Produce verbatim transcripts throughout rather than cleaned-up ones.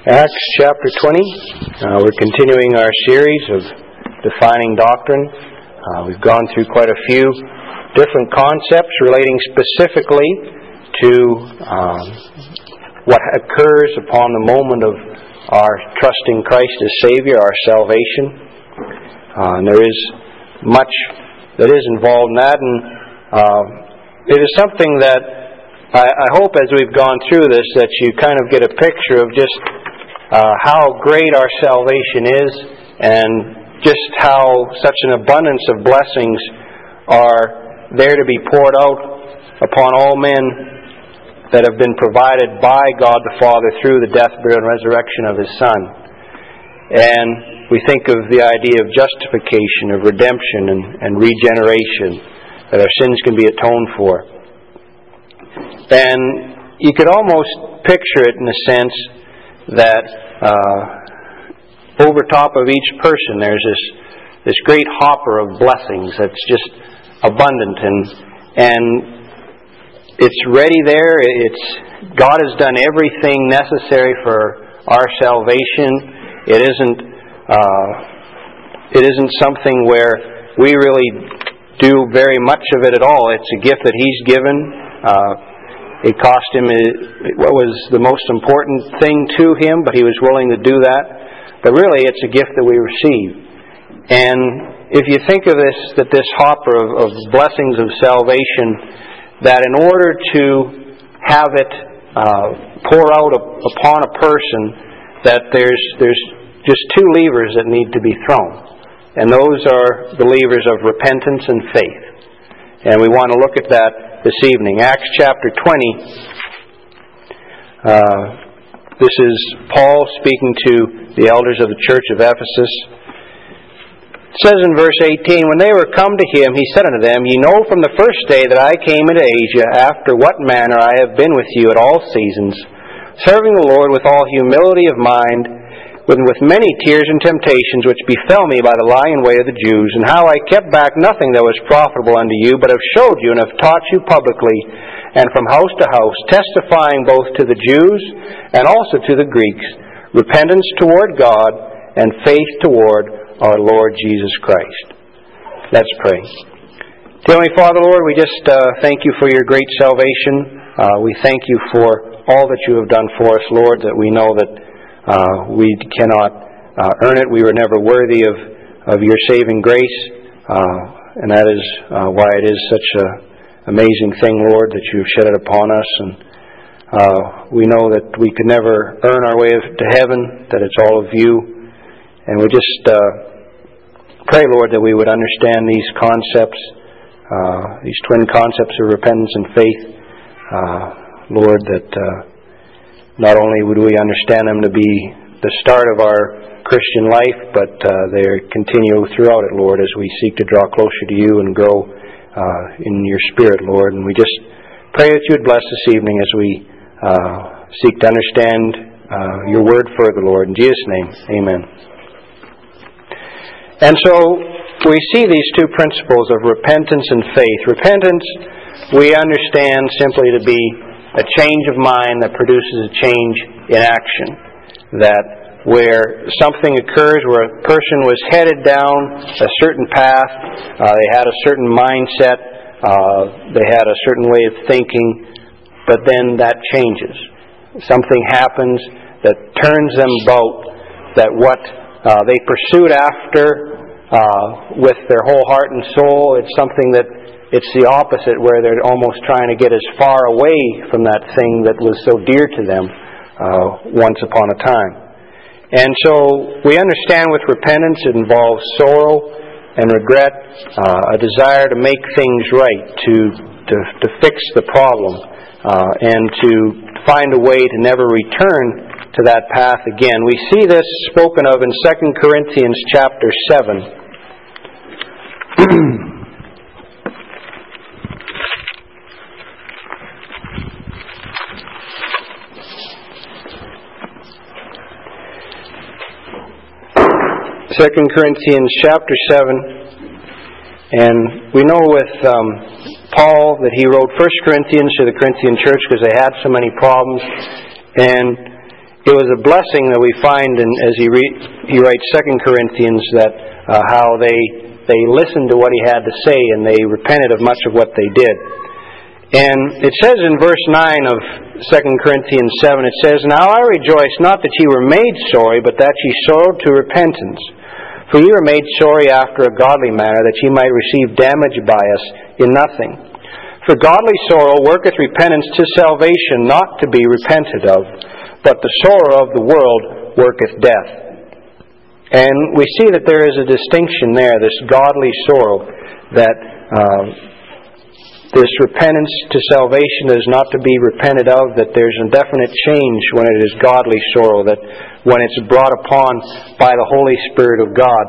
Acts chapter twenty. Uh, we're continuing our series of defining doctrine. Uh, we've gone through quite a few different concepts relating specifically to um, what occurs upon the moment of our trusting Christ as Savior, our salvation. Uh, and there is much that is involved in that, and uh, it is something that I, I hope as we've gone through this that you kind of get a picture of just Uh, how great our salvation is, and just how such an abundance of blessings are there to be poured out upon all men that have been provided by God the Father through the death, burial, and resurrection of His Son. And we think of the idea of justification, of redemption, and, and regeneration, that our sins can be atoned for. And you could almost picture it in a sense that uh, over top of each person there's this this great hopper of blessings that's just abundant, and and it's ready there. It's God has done everything necessary for our salvation. It isn't uh, it isn't something where we really do very much of it at all. It's a gift that He's given. Uh, It cost Him what was the most important thing to Him, but He was willing to do that. But really, it's a gift that we receive. And if you think of this, that this hopper of, of blessings of salvation, that in order to have it uh, pour out upon a person, that there's there's just two levers that need to be thrown. And those are the levers of repentance and faith. And we want to look at that this evening. Acts chapter twenty. Uh, this is Paul speaking to the elders of the church of Ephesus. It says in verse eighteen, "When they were come to him, he said unto them, Ye know from the first day that I came into Asia, after what manner I have been with you at all seasons, serving the Lord with all humility of mind, with, with many tears and temptations which befell me by the lying way of the Jews, and how I kept back nothing that was profitable unto you, but have showed you and have taught you publicly, and from house to house, testifying both to the Jews and also to the Greeks, repentance toward God and faith toward our Lord Jesus Christ." Let's pray. Dear Heavenly Father, Lord, we just uh, thank you for your great salvation. Uh, we thank you for all that you have done for us, Lord, that we know that Uh, we cannot uh, earn it. We were never worthy of, of your saving grace. Uh, and that is uh, why it is such an amazing thing, Lord, that you've shed it upon us. And uh, we know that we could never earn our way to heaven, that it's all of you. And we just uh, pray, Lord, that we would understand these concepts, uh, these twin concepts of repentance and faith, uh, Lord, that Uh, Not only would we understand them to be the start of our Christian life, but uh, they continue throughout it, Lord, as we seek to draw closer to you and grow uh, in your Spirit, Lord. And we just pray that you would bless this evening as we uh, seek to understand uh, your word further, Lord. In Jesus' name, amen. And so we see these two principles of repentance and faith. Repentance, we understand simply to be a change of mind that produces a change in action. That where something occurs, where a person was headed down a certain path, uh, they had a certain mindset, uh, they had a certain way of thinking, but then that changes. Something happens that turns them about, that what uh, they pursued after uh, with their whole heart and soul, it's something that it's the opposite, where they're almost trying to get as far away from that thing that was so dear to them uh, once upon a time. And so we understand with repentance it involves sorrow and regret, uh, a desire to make things right, to to, to fix the problem, uh, and to find a way to never return to that path again. We see this spoken of in Second Corinthians chapter seven. Second Corinthians chapter seven, and we know with um, Paul that he wrote First Corinthians to the Corinthian church because they had so many problems, and it was a blessing that we find in, as he, re, he writes Second Corinthians, that uh, how they they listened to what he had to say and they repented of much of what they did. And it says in verse nine of Second Corinthians seven, it says, "Now I rejoice not that ye were made sorry, but that ye sorrowed to repentance. For ye were made sorry after a godly manner, that ye might receive damage by us in nothing. For godly sorrow worketh repentance to salvation, not to be repented of. But the sorrow of the world worketh death." And we see that there is a distinction there, this godly sorrow, that uh, this repentance to salvation is not to be repented of, that there's a definite change when it is godly sorrow, that when it's brought upon by the Holy Spirit of God.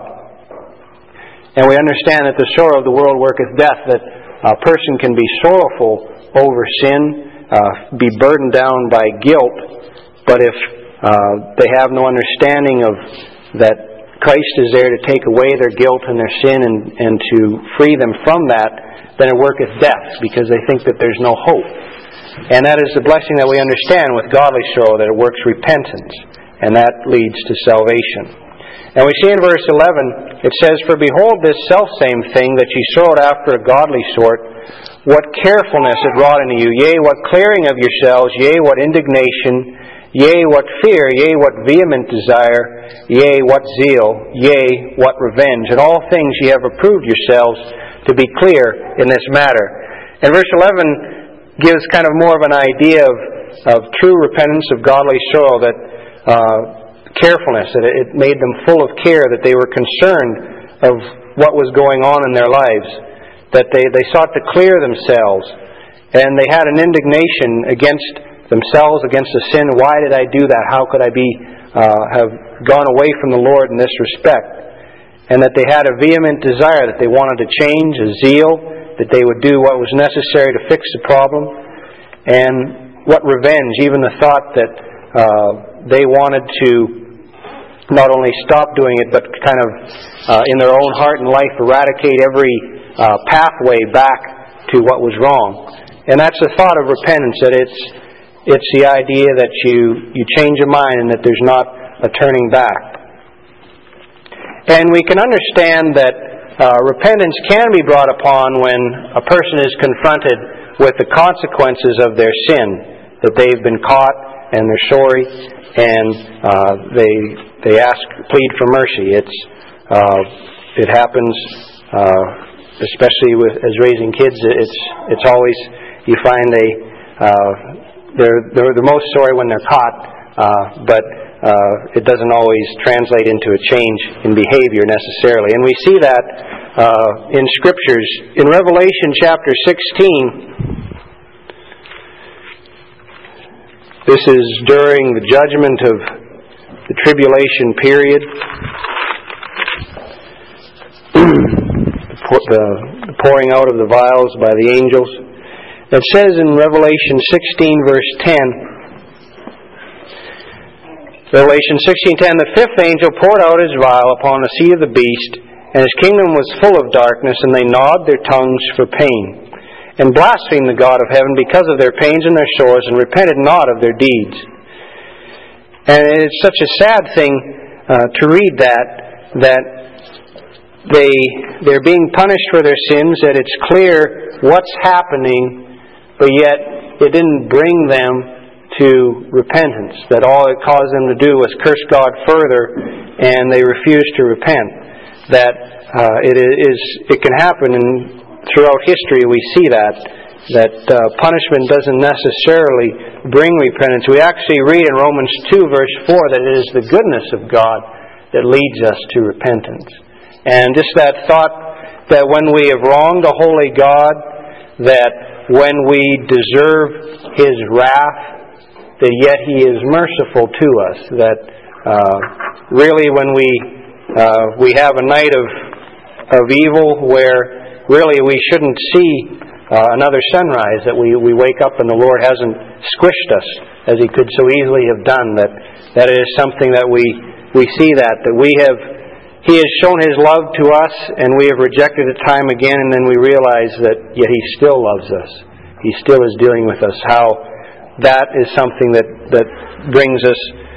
And we understand that the sorrow of the world worketh death, that a person can be sorrowful over sin, uh, be burdened down by guilt, but if uh, they have no understanding of that Christ is there to take away their guilt and their sin and, and to free them from that, then it worketh death, because they think that there's no hope. And that is the blessing that we understand with godly sorrow, that it works repentance, and that leads to salvation. And we see in verse eleven, it says, "For behold, this selfsame thing that ye sorrowed after a godly sort, what carefulness it wrought in you, yea, what clearing of yourselves, yea, what indignation, yea, what fear, yea, what vehement desire, yea, what zeal, yea, what revenge. In all things ye have approved yourselves to be clear in this matter." And verse eleven gives kind of more of an idea of, of true repentance, of godly sorrow, that uh, carefulness, that it made them full of care, that they were concerned of what was going on in their lives, that they, they sought to clear themselves, and they had an indignation against themselves, against the sin. Why did I do that? How could I be uh, have gone away from the Lord in this respect? And that they had a vehement desire, that they wanted to change, a zeal, that they would do what was necessary to fix the problem. And what revenge, even the thought that uh, they wanted to not only stop doing it, but kind of uh, in their own heart and life eradicate every uh, pathway back to what was wrong. And that's the thought of repentance, that it's It's the idea that you, you change your mind and that there's not a turning back. And we can understand that uh, repentance can be brought upon when a person is confronted with the consequences of their sin, that they've been caught and they're sorry, and uh, they they ask, plead for mercy. It's uh, it happens, uh, especially with as raising kids. It's it's always, you find they. Uh, They're, they're the most sorry when they're caught, uh, but uh, it doesn't always translate into a change in behavior necessarily. And we see that uh, in Scriptures. In Revelation chapter sixteen, this is during the judgment of the tribulation period. the, the pouring out of the vials by the angels. It says in Revelation sixteen, verse ten, Revelation sixteen ten, "The fifth angel poured out his vial upon the seat of the beast, and his kingdom was full of darkness, and they gnawed their tongues for pain, and blasphemed the God of heaven because of their pains and their sores, and repented not of their deeds." And it's such a sad thing uh, to read that, that they, they're being punished for their sins, that it's clear what's happening, but yet it didn't bring them to repentance, that all it caused them to do was curse God further, and they refused to repent. That uh, it is, it can happen, and throughout history we see that, that uh, punishment doesn't necessarily bring repentance. We actually read in Romans two, verse four, that it is the goodness of God that leads us to repentance. And just that thought that when we have wronged a holy God, that when we deserve His wrath, that yet He is merciful to us. That uh, really when we uh, we have a night of of evil where really we shouldn't see uh, another sunrise, that we, we wake up and the Lord hasn't squished us as He could so easily have done, that that is something that we, we see that, that we have He has shown His love to us, and we have rejected it time again, and then we realize that yet He still loves us. He still is dealing with us. How that is something that, that brings us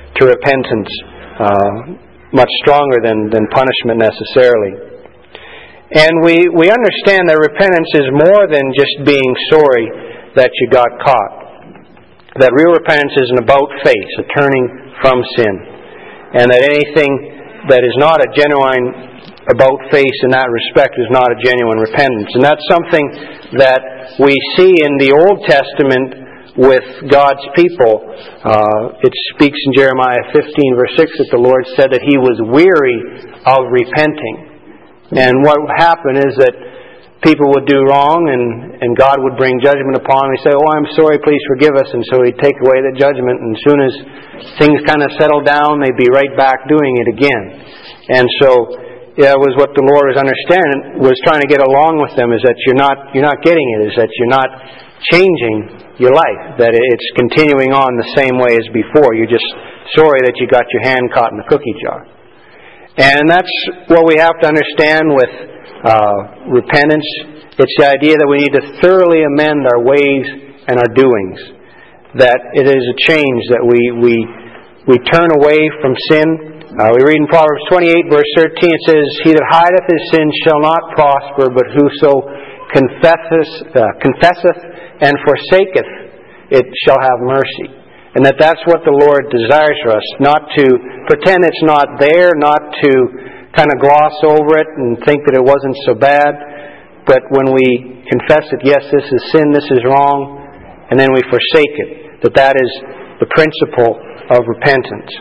to repentance, uh, much stronger than, than punishment necessarily. And we, we understand that repentance is more than just being sorry that you got caught. That real repentance is an about-face, a turning from sin. And that anything that is not a genuine about-face in that respect is not a genuine repentance. And that's something that we see in the Old Testament with God's people. Uh, it speaks in Jeremiah fifteen, verse six, that the Lord said that He was weary of repenting. And what would happen is that people would do wrong, and, and God would bring judgment upon them. He'd say, "Oh, I'm sorry, please forgive us." And so He'd take away the judgment, and as soon as things kind of settled down, they'd be right back doing it again. And so, yeah, it was what the Lord was understanding, was trying to get along with them, is that you're not you're not getting it, is that you're not changing your life, that it's continuing on the same way as before. You're just sorry that you got your hand caught in the cookie jar. And that's what we have to understand with uh, repentance. It's the idea that we need to thoroughly amend our ways and our doings. That it is a change, that we we we turn away from sin. Uh, we read in Proverbs twenty-eight, verse thirteen, it says, "He that hideth his sin shall not prosper, but whoso confesseth, uh, confesseth and forsaketh it shall have mercy." And that that's what the Lord desires for us, not to pretend it's not there, not to kind of gloss over it and think that it wasn't so bad, but when we confess that, yes, this is sin, this is wrong, and then we forsake it, that that is the principle of repentance.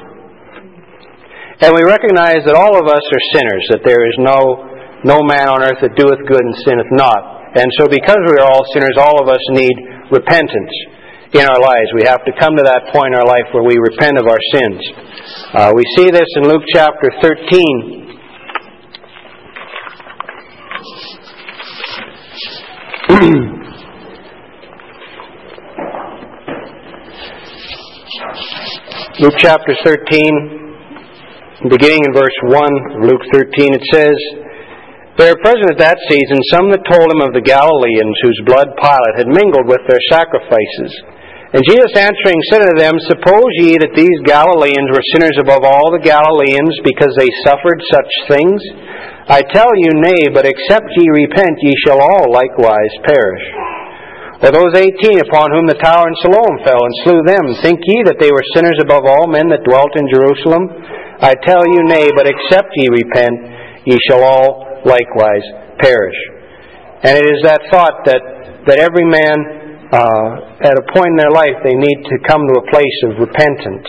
And we recognize that all of us are sinners, that there is no no man on earth that doeth good and sinneth not. And so because we are all sinners, all of us need repentance in our lives. We have to come to that point in our life where we repent of our sins. Uh, we see this in Luke chapter thirteen. Luke chapter thirteen. Beginning in verse one of Luke thirteen, it says, "There were present at that season some that told him of the Galileans, whose blood Pilate had mingled with their sacrifices. And Jesus answering said unto them, Suppose ye that these Galileans were sinners above all the Galileans, because they suffered such things? I tell you, nay, but except ye repent, ye shall all likewise perish. Or those eighteen upon whom the tower in Siloam fell, and slew them, think ye that they were sinners above all men that dwelt in Jerusalem? I tell you, nay, but except ye repent, ye shall all likewise perish." And it is that thought that, that every man, uh, at a point in their life, they need to come to a place of repentance.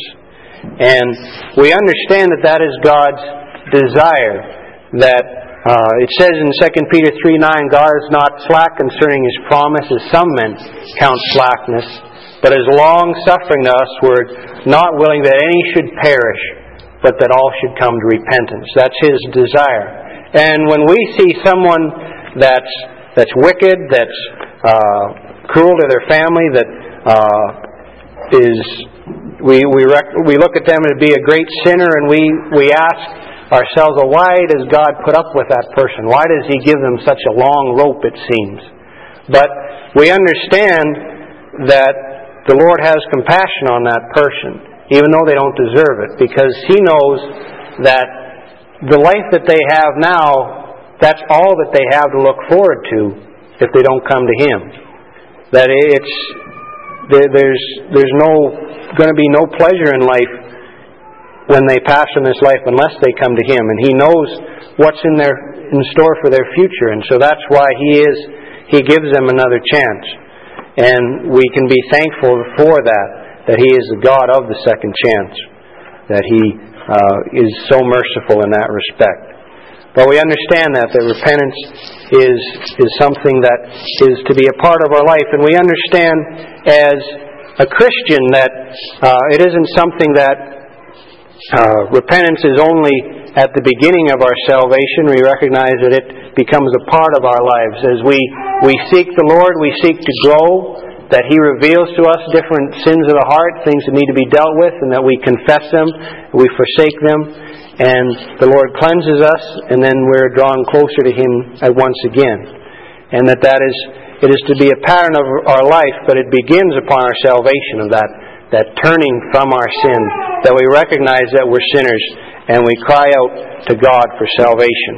And we understand that that is God's desire. That uh, it says in Second Peter three nine, "God is not slack concerning His promise, as some men count slackness, but is long-suffering to us, word, not willing that any should perish, but that all should come to repentance." That's His desire. And when we see someone that's that's wicked, that's uh, cruel to their family, that uh, is we we rec- we look at them to be a great sinner, and we we ask ourselves, well, why does God put up with that person? Why does He give them such a long rope, it seems? But we understand that the Lord has compassion on that person, even though they don't deserve it, because He knows that the life that they have now, that's all that they have to look forward to if they don't come to Him. That it's there, there's there's no going to be no pleasure in life when they pass from this life unless they come to Him, and He knows what's in their in store for their future, and so that's why He is He gives them another chance, and we can be thankful for that. That He is the God of the second chance. That He uh, is so merciful in that respect. But we understand that, that repentance is is something that is to be a part of our life. And we understand as a Christian that uh, it isn't something that uh, repentance is only at the beginning of our salvation. We recognize that it becomes a part of our lives. As we, we seek the Lord, we seek to grow, that He reveals to us different sins of the heart, things that need to be dealt with, and that we confess them, we forsake them, and the Lord cleanses us, and then we're drawn closer to Him at once again. And that that is, it is to be a pattern of our life, but it begins upon our salvation of that that turning from our sin, that we recognize that we're sinners, and we cry out to God for salvation.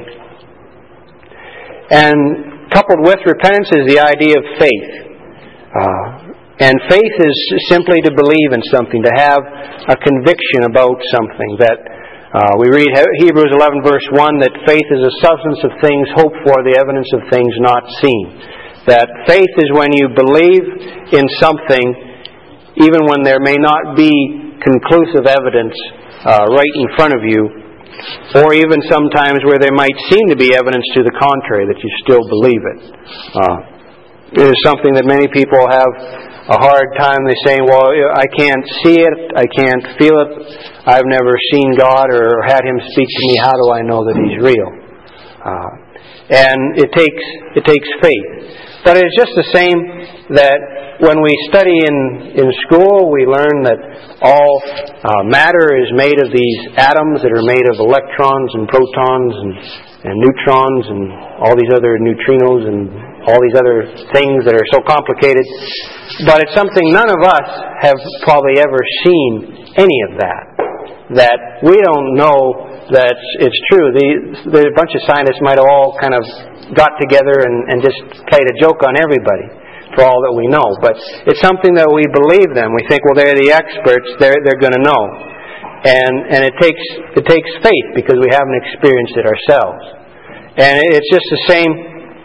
And coupled with repentance is the idea of faith. Uh, and faith is simply to believe in something, to have a conviction about something. That uh, we read Hebrews eleven verse one, that faith is a substance of things hoped for, the evidence of things not seen. That faith is when you believe in something even when there may not be conclusive evidence uh, right in front of you, or even sometimes where there might seem to be evidence to the contrary, that you still believe it. Uh, it is something that many people have a hard time. They say, well, I can't see it, I can't feel it, I've never seen God or had Him speak to me, how do I know that He's real? Uh, and it takes it takes faith. But it's just the same that when we study in, in school, we learn that all uh, matter is made of these atoms that are made of electrons and protons and, and neutrons and all these other neutrinos and all these other things that are so complicated. But it's something none of us have probably ever seen any of that. That we don't know that it's true. The, the bunch of scientists might have all kind of got together and, and just played a joke on everybody, for all that we know. But it's something that we believe them. We think, well, they're the experts, they're they're going to know. And and it takes it takes faith because we haven't experienced it ourselves. And it's just the same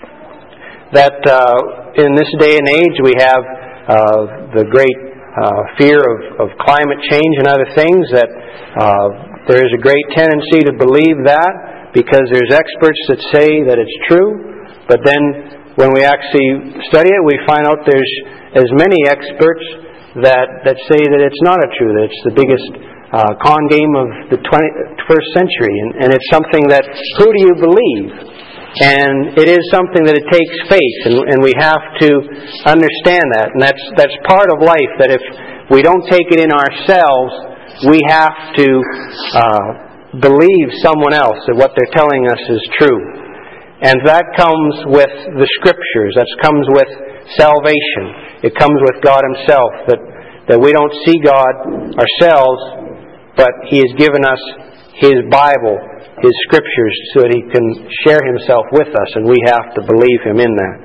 that uh, in this day and age we have uh, the great uh, fear of, of climate change and other things, that uh, there is a great tendency to believe that because there's experts that say that it's true, but then when we actually study it, we find out there's as many experts that, that say that it's not a true, that it's the biggest uh, con game of the twenty-first century. And, and it's something that, who do you believe? And it is something that it takes faith, and, and we have to understand that. And that's, that's part of life, that if we don't take it in ourselves, we have to uh, believe someone else, that what they're telling us is true. And that comes with the Scriptures. That comes with salvation. It comes with God Himself. That, that we don't see God ourselves, but He has given us His Bible, His Scriptures, so that He can share Himself with us, and we have to believe Him in that.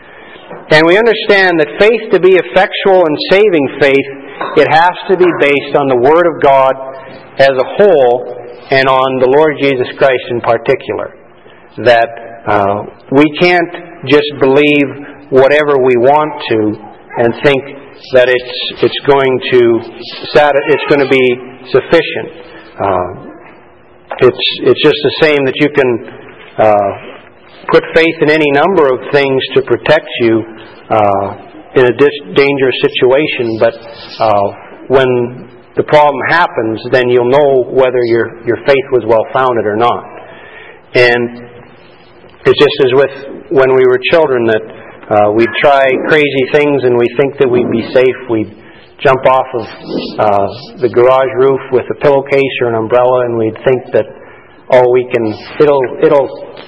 And we understand that faith, to be effectual and saving faith, it has to be based on the Word of God as a whole, and on the Lord Jesus Christ in particular. That uh, we can't just believe whatever we want to and think that it's it's going to it's going to be sufficient. Uh, it's it's just the same that you can uh, put faith in any number of things to protect you uh, in a dis- dangerous situation, but uh, when the problem happens, then you'll know whether your your faith was well founded or not. And it's just as with when we were children, that uh, we'd try crazy things and we think that we'd be safe. We'd jump off of uh, the garage roof with a pillowcase or an umbrella, and we'd think that, oh, we can, it'll it'll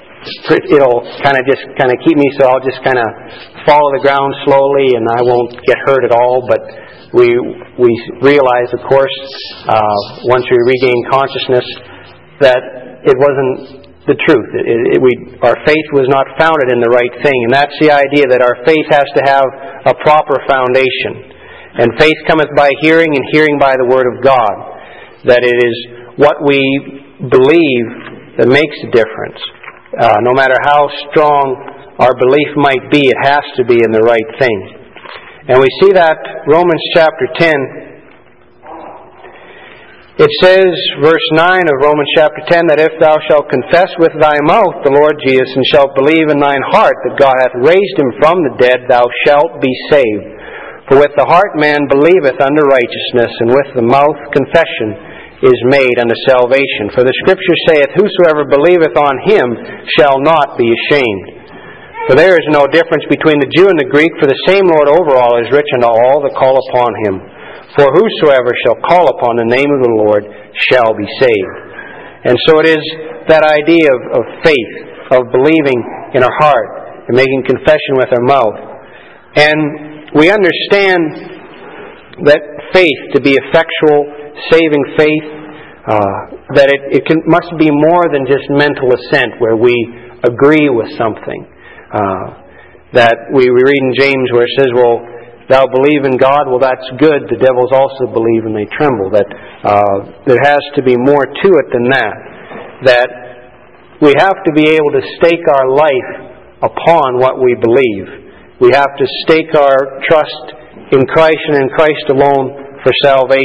it'll kind of just kind of keep me, so I'll just kind of fall to the ground slowly and I won't get hurt at all. But we we realize, of course, uh, once we regain consciousness, that it wasn't the truth. It, it, it, we, our faith was not founded in the right thing. And that's the idea, that our faith has to have a proper foundation. And faith cometh by hearing, and hearing by the Word of God. That it is what we believe that makes a difference. Uh, no matter how strong our belief might be, it has to be in the right thing. And we see that Romans chapter ten. It says, verse nine of Romans chapter ten, that if thou shalt confess with thy mouth the Lord Jesus, and shalt believe in thine heart that God hath raised Him from the dead, thou shalt be saved. For with the heart man believeth unto righteousness, and with the mouth confession is made unto salvation. For the Scripture saith, whosoever believeth on Him shall not be ashamed. For there is no difference between the Jew and the Greek, for the same Lord over all is rich unto all that call upon Him. For whosoever shall call upon the name of the Lord shall be saved. And so it is that idea of, of faith, of believing in our heart, and making confession with our mouth. And we understand that faith to be effectual, saving faith, uh, that it, it can, must be more than just mental assent where we agree with something. Uh, that we, we read in James where it says, well, thou believe in God, well that's good, the devils also believe and they tremble. That uh, there has to be more to it than that. That we have to be able to stake our life upon what we believe. We have to stake our trust in Christ and in Christ alone for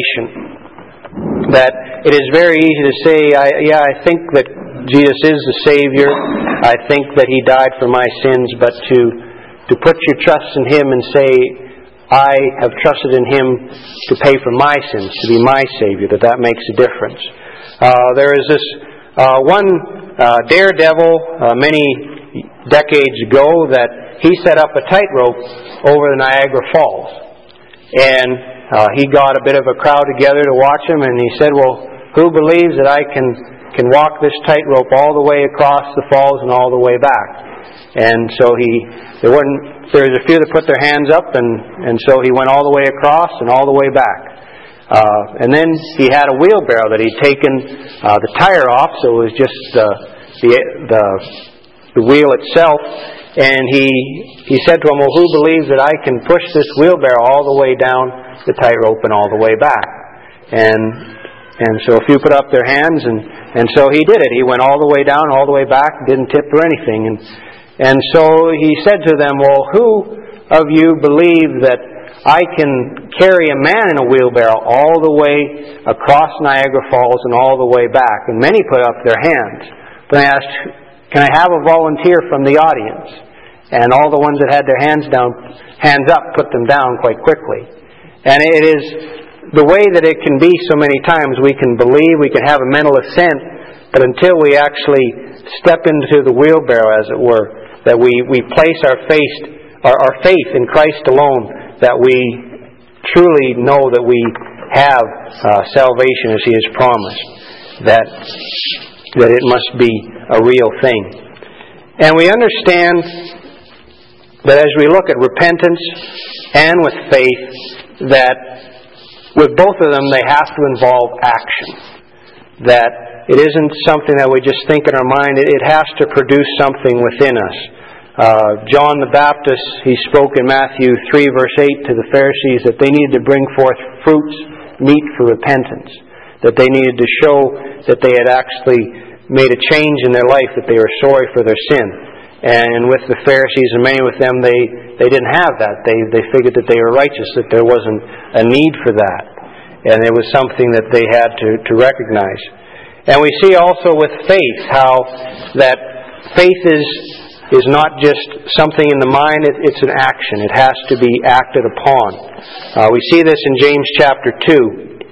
salvation. That it is very easy to say, I, yeah, I think that Jesus is the Savior. I think that He died for my sins, but to to put your trust in Him and say, I have trusted in Him to pay for my sins, to be my Savior, that that makes a difference. Uh, there is this uh, one uh, daredevil uh, many decades ago that he set up a tightrope over the Niagara Falls. And uh, he got a bit of a crowd together to watch him, and he said, well, who believes that I can, can walk this tightrope all the way across the falls and all the way back? And so he, there weren't, there was a few that put their hands up, and, and so he went all the way across and all the way back. Uh, and then he had a wheelbarrow that he'd taken uh, the tire off, so it was just uh, the, the the wheel itself. And he he said to him, well, who believes that I can push this wheelbarrow all the way down the tightrope and all the way back? And and so a few put up their hands, and, and so he did it. He went all the way down, all the way back, didn't tip or anything. And And so he said to them, well, who of you believe that I can carry a man in a wheelbarrow all the way across Niagara Falls and all the way back? And many put up their hands. But I asked, can I have a volunteer from the audience? And all the ones that had their hands down, hands up, put them down quite quickly. And it is the way that it can be so many times. We can believe, we can have a mental assent, but until we actually step into the wheelbarrow, as it were, that we, we place our faith, our, our faith in Christ alone, that we truly know that we have uh, salvation as He has promised, that, that it must be a real thing. And we understand that as we look at repentance and with faith, that with both of them they have to involve action. That it isn't something that we just think in our mind. It has to produce something within us. Uh, John the Baptist, he spoke in Matthew three verse eight to the Pharisees that they needed to bring forth fruits meet for repentance. That they needed to show that they had actually made a change in their life, that they were sorry for their sin. And with the Pharisees and many with them, they, they didn't have that. They, they figured that they were righteous, that there wasn't a need for that. And it was something that they had to, to recognize. And we see also with faith how that faith is is not just something in the mind, it, it's an action. It has to be acted upon. Uh, we see this in James chapter two.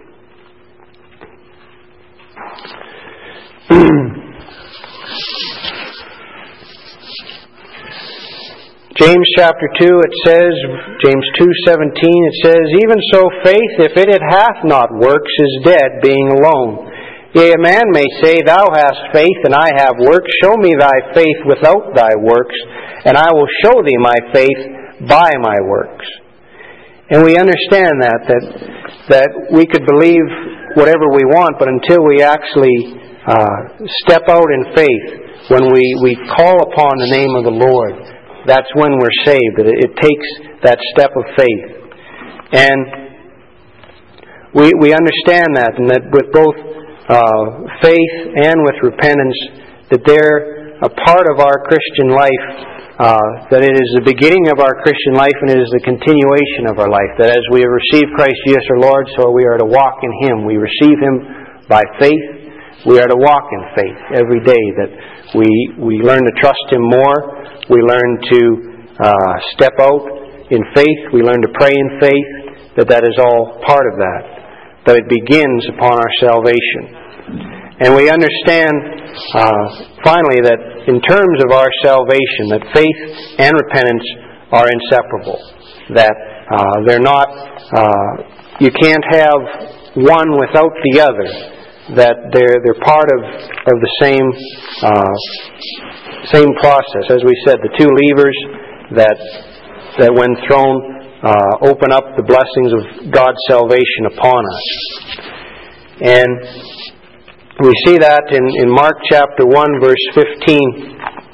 James chapter two, it says, James two seventeen, it says, even so faith, if it hath not works, is dead, being alone. Yea, a man may say, thou hast faith, and I have works. Show me thy faith without thy works, and I will show thee my faith by my works. And we understand that, that, that we could believe whatever we want, but until we actually uh, step out in faith, when we, we call upon the name of the Lord, that's when we're saved. It, it takes that step of faith. And we, we understand that, and that with both Uh, faith and with repentance, that they're a part of our Christian life, uh, that it is the beginning of our Christian life and it is the continuation of our life. That as we have received Christ Jesus our Lord, so we are to walk in Him. We receive Him by faith. We are to walk in faith every day. That we, we learn to trust Him more. We learn to uh, step out in faith. We learn to pray in faith. That that is all part of that. That it begins upon our salvation. And we understand, uh, finally, that in terms of our salvation, that faith and repentance are inseparable. That uh, they're not, uh, you can't have one without the other. That they're they're part of of the same uh, same process. As we said, the two levers that that when thrown uh, open up the blessings of God's salvation upon us. And we see that in, in Mark chapter one, verse fifteen.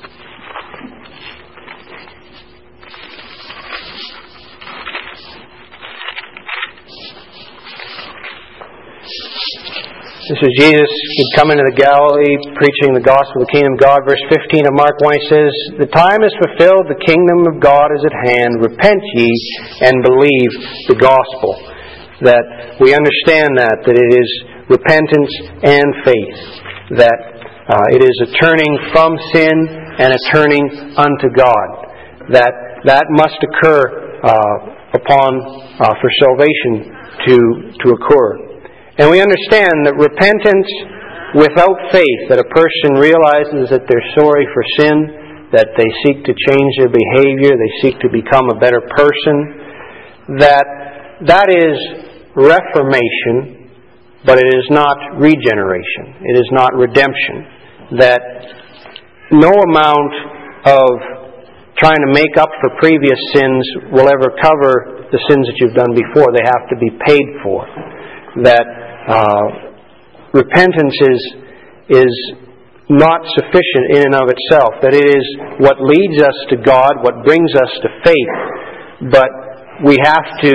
This is Jesus had come into the Galilee preaching the gospel of the kingdom of God. Verse fifteen of Mark one, he says, "The time is fulfilled, the kingdom of God is at hand. Repent ye and believe the gospel." That we understand that, that it is repentance and faith. That uh, it is a turning from sin and a turning unto God. That that must occur uh, upon uh, for salvation to to occur. And we understand that repentance without faith, that a person realizes that they're sorry for sin, that they seek to change their behavior, they seek to become a better person, that that is reformation, but it is not regeneration. It is not redemption. That no amount of trying to make up for previous sins will ever cover the sins that you've done before. They have to be paid for. That Uh, repentance is is not sufficient in and of itself. That it is what leads us to God, what brings us to faith. But we have to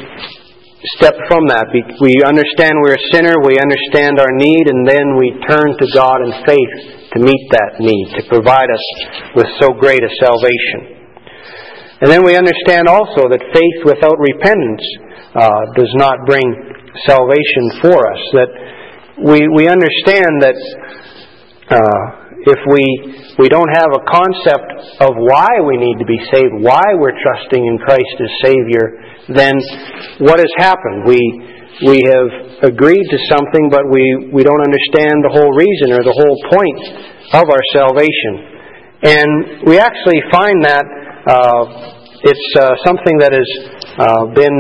step from that. We understand we're a sinner, we understand our need, and then we turn to God in faith to meet that need, to provide us with so great a salvation. And then we understand also that faith without repentance uh, does not bring salvation for us. That we we understand that uh, if we we don't have a concept of why we need to be saved, why we're trusting in Christ as Savior, then what has happened? We we have agreed to something, but we, we don't understand the whole reason or the whole point of our salvation. And we actually find that uh, it's uh, something that has uh, been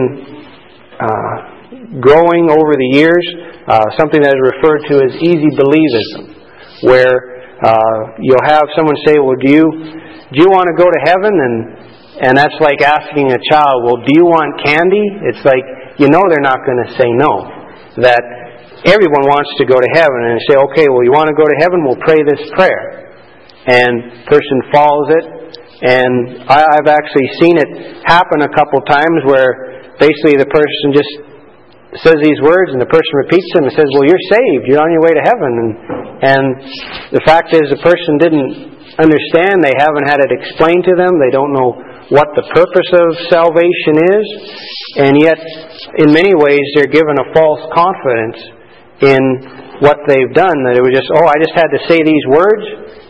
uh, growing over the years, uh, something that is referred to as easy believism, where uh, you'll have someone say, "Well, do you do you want to go to heaven?" And and that's like asking a child, "Well, do you want candy?" It's like, you know they're not going to say no. That everyone wants to go to heaven, and they say, "Okay, well, you want to go to heaven? We'll pray this prayer." And person follows it, and I, I've actually seen it happen a couple times where basically the person just says these words and the person repeats them and says, "Well, you're saved. You're on your way to heaven." And and the fact is the person didn't understand. They haven't had it explained to them. They don't know what the purpose of salvation is. And yet, in many ways, they're given a false confidence in what they've done. That it was just, oh, I just had to say these words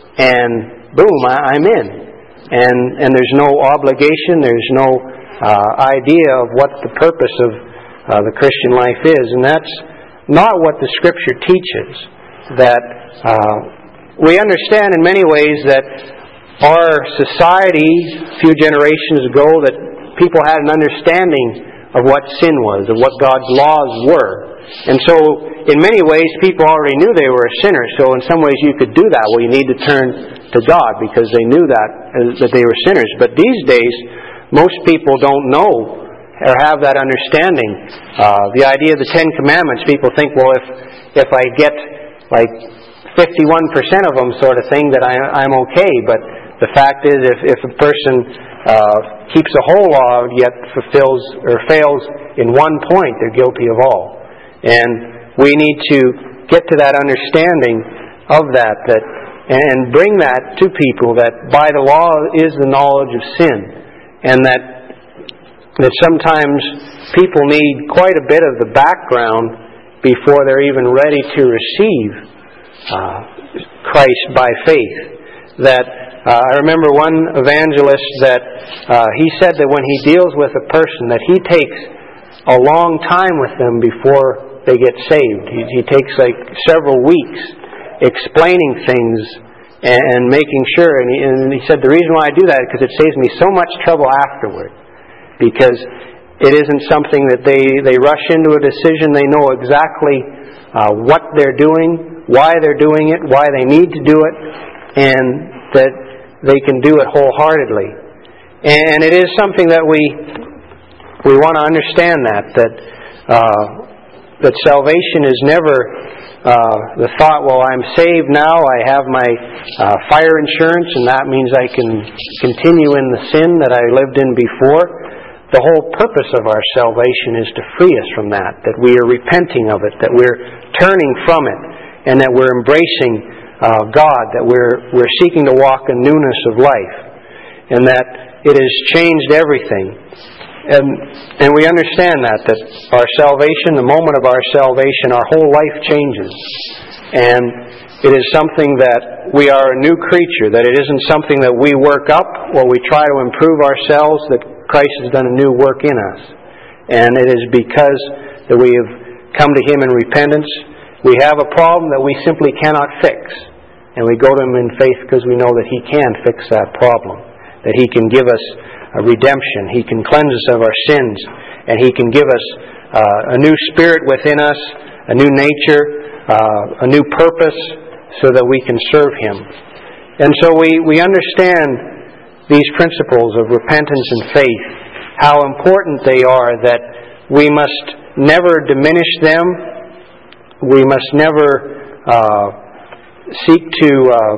and boom, I, I'm in. And and there's no obligation. There's no uh, idea of what the purpose of Uh, the Christian life is. And that's not what the Scripture teaches. That uh, we understand in many ways that our society, a few generations ago, that people had an understanding of what sin was, of what God's laws were. And so, in many ways, people already knew they were a sinner. So in some ways you could do that. Well, you need to turn to God because they knew that, uh, that they were sinners. But these days, most people don't know or have that understanding. Uh, the idea of the Ten Commandments, people think, well, if if I get like fifty-one percent of them sort of thing, that I, I'm okay. But the fact is, if, if a person uh, keeps a whole law yet fulfills or fails in one point, they're guilty of all. And we need to get to that understanding of that, that and bring that to people, that by the law is the knowledge of sin, and that that sometimes people need quite a bit of the background before they're even ready to receive uh, Christ by faith. That uh, I remember one evangelist that uh, he said that when he deals with a person, that he takes a long time with them before they get saved. He, he takes like several weeks explaining things and, and making sure. And he, and he said, the reason why I do that is because it saves me so much trouble afterward. Because it isn't something that they, they rush into a decision. They know exactly uh, what they're doing, why they're doing it, why they need to do it, and that they can do it wholeheartedly. And it is something that we we want to understand that, that, uh, that salvation is never uh, the thought, well, I'm saved now, I have my uh, fire insurance, and that means I can continue in the sin that I lived in before. The whole purpose of our salvation is to free us from that, that we are repenting of it, that we're turning from it, and that we're embracing uh, God, that we're we're seeking to walk in newness of life, and that it has changed everything. And and we understand that, that our salvation, the moment of our salvation, our whole life changes. And it is something that we are a new creature, that it isn't something that we work up or we try to improve ourselves, that Christ has done a new work in us. And it is because that we have come to Him in repentance. We have a problem that we simply cannot fix. And we go to Him in faith because we know that He can fix that problem, that He can give us a redemption. He can cleanse us of our sins, and He can give us uh, a new spirit within us, a new nature, uh, a new purpose, so that we can serve Him. And so we, we understand these principles of repentance and faith, how important they are, that we must never diminish them. We must never uh, seek to uh,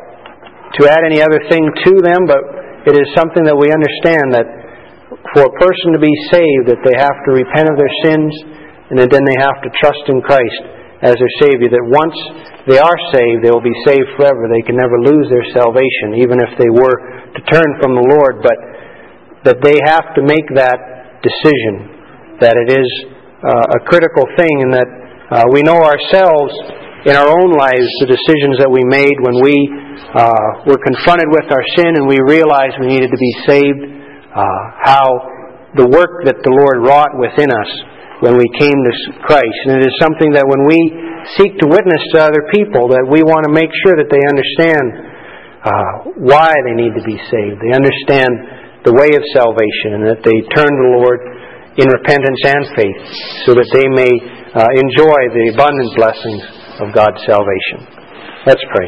to add any other thing to them, but it is something that we understand that for a person to be saved, that they have to repent of their sins, and that then they have to trust in Christ as their Savior. That once they are saved, they will be saved forever. They can never lose their salvation, even if they were to turn from the Lord. But that they have to make that decision, that it is uh, a critical thing, and that uh, we know ourselves in our own lives, the decisions that we made when we uh, were confronted with our sin and we realized we needed to be saved, uh, how the work that the Lord wrought within us when we came to Christ. And it is something that when we seek to witness to other people, that we want to make sure that they understand uh, why they need to be saved. They understand the way of salvation, and that they turn to the Lord in repentance and faith, so that they may uh, enjoy the abundant blessings of God's salvation. Let's pray.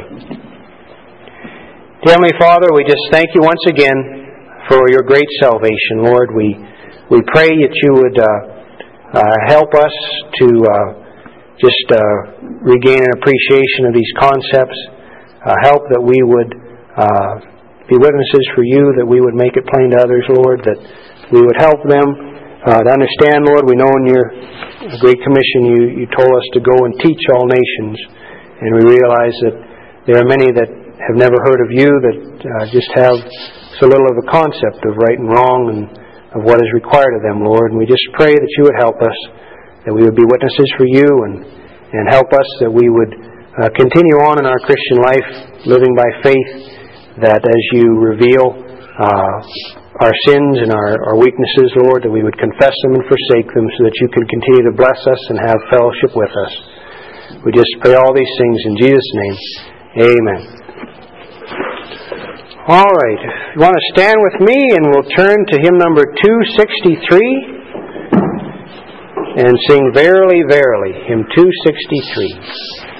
Dear Heavenly Father, we just thank You once again for Your great salvation, Lord. We we pray that You would uh, uh, help us to uh, just uh, regain an appreciation of these concepts. Uh, help that we would uh, be witnesses for You, that we would make it plain to others, Lord, that we would help them Uh, to understand, Lord. We know in Your Great Commission you, you told us to go and teach all nations, and we realize that there are many that have never heard of You, that uh, just have so little of a concept of right and wrong and of what is required of them, Lord. And we just pray that You would help us, that we would be witnesses for You, and, and help us that we would uh, continue on in our Christian life, living by faith, that as You reveal uh, our sins and our, our weaknesses, Lord, that we would confess them and forsake them, so that You can continue to bless us and have fellowship with us. We just pray all these things in Jesus' name. Amen. All right. You want to stand with me, and we'll turn to hymn number two sixty-three and sing Verily, Verily, hymn two sixty-three.